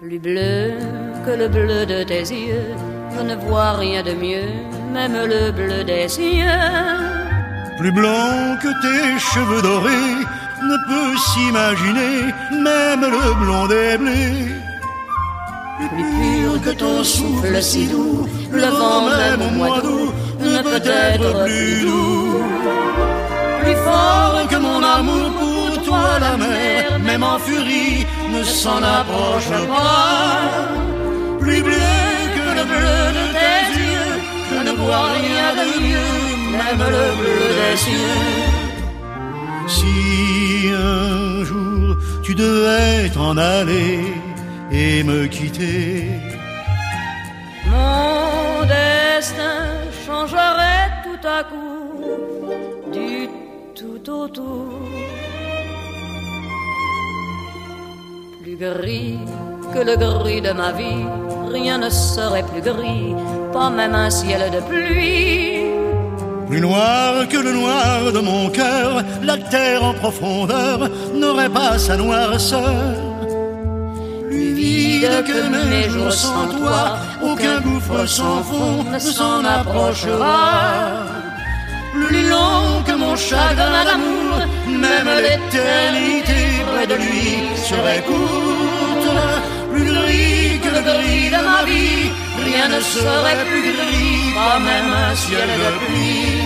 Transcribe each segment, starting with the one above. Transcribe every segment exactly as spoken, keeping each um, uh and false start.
Plus bleu que le bleu de tes yeux, je ne vois rien de mieux, même le bleu des cieux. Plus blanc que tes cheveux dorés, ne peut s'imaginer, même le blond des blés. Plus pur que ton souffle si doux, le vent même au mois d'août ne peut être plus doux. Plus fort que mon amour pour toi, la mer, même en furie, ne s'en approche pas. Plus bleu que le bleu de tes yeux, je ne vois rien de mieux, même le bleu des cieux. Si un jour tu devais t'en aller et me quitter, mon destin changerait tout à coup du tout au tout. Plus gris que le gris de ma vie, rien ne serait plus gris, pas même un ciel de pluie. Plus noir que le noir de mon cœur, la terre en profondeur n'aurait pas sa noirceur. Plus vide que mes jours sans toi, aucun gouffre sans fond ne s'en approchera. Plus long que mon chagrin d'amour, même l'éternité près de lui serait courte. Plus gris que le gris de ma vie, rien ne serait plus gris, pas même un ciel de pluie.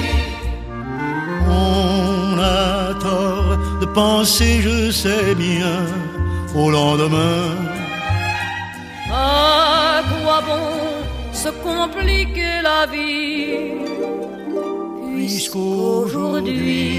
On a tort de penser, je sais bien, au lendemain. À quoi bon se compliquer la vie, puisqu'aujourd'hui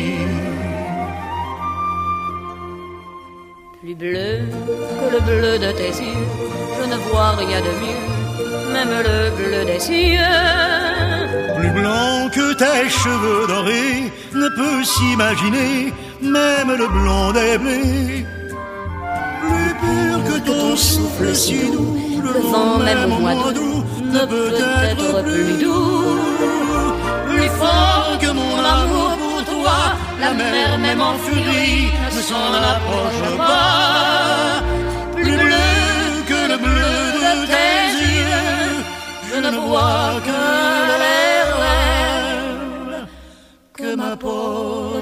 plus bleu que le bleu de tes yeux, je ne vois rien de mieux, même le bleu des cieux. Plus blanc que tes cheveux dorés, ne peut s'imaginer, même le blond des blés. Plus pur que ton souffle si doux, le vent même au mois d'août ne peut être plus doux. Plus fort que mon amour pour toi, la mer même en furie ne s'en approche pas. Plus bleu que le bleu de tes yeux, je ne vois que l'air que m'apporte